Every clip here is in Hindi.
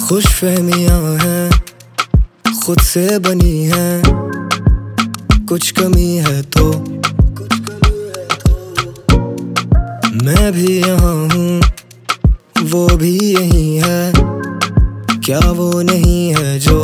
खुशफहमियां हैं खुद से बनी हैं, कुछ कमी है तो मैं भी यहाँ हूँ, वो भी यही है, क्या वो नहीं है जो?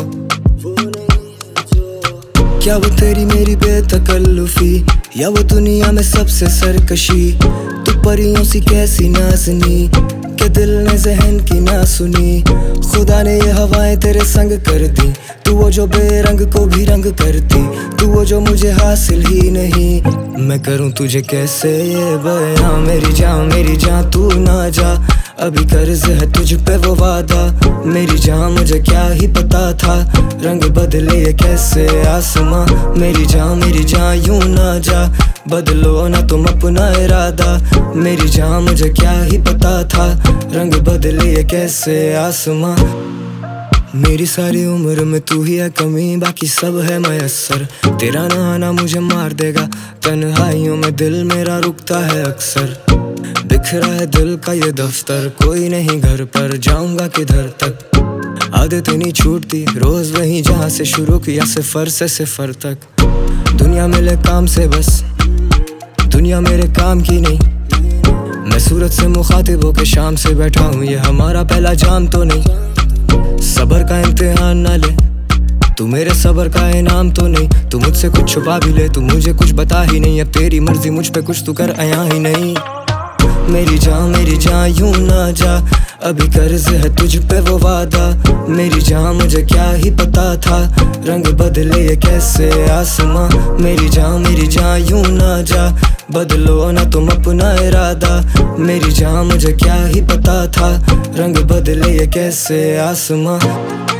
क्या वो तेरी मेरी बेतकल्लुफी, या वो दुनिया में सबसे सरकशी? तू परियों सी कैसी नाज़नी के दिल ने जहन की ना सुनी। खुदा ने ये हवाएं तेरे संग कर दी, तू वो जो बेरंग को भी रंग करती, तू वो जो मुझे हासिल ही नहीं। मैं करूँ तुझे कैसे ये बयां, मेरी जान तू ना जा, अभी कर्ज है तुझ पे वो वादा। मेरी जान मुझे क्या ही पता था, रंग बदले ये कैसे आसमां। मेरी जान यूं ना जा, बदलो ना तुम अपना इरादा। मेरी जान मुझे क्या ही पता था, रंग बदले ये कैसे आसमां। मेरी सारी उम्र में तू ही है कमी, बाकी सब है मयस्सर। तेरा ना आना मुझे मार देगा, तन्हाइयों में दिल मेरा रुकता है अक्सर। बिखरा है दिल का ये दफ्तर, कोई नहीं घर पर, जाऊंगा किधर तक। आदतें नहीं छूटती रोज वहीं जहाँ से शुरू किया, सिफर से सिफर तक। दुनिया मिले काम से बस, दुनिया मेरे काम की नहीं। मैं सूरत से मुखातिब होके शाम से बैठा हूँ, ये हमारा पहला जाम तो नहीं। सबर का इम्तिहान ना ले, तू मेरे सबर का इनाम तो नहीं। तू मुझसे कुछ छुपा भी ले, तू मुझे कुछ बता ही नहीं। अब तेरी मर्जी मुझ पे कुछ तू कर आया ही नहीं। मेरी जान यूं ना जा, अभी कर्ज है तुझ पे वो वादा। मेरी जान मुझे क्या ही पता था, रंग बदले ये कैसे आसमां। मेरी जान यूं ना जा, बदलो ना तुम अपना इरादा। मेरी जान मुझे क्या ही पता था, रंग बदले ये कैसे आसमां।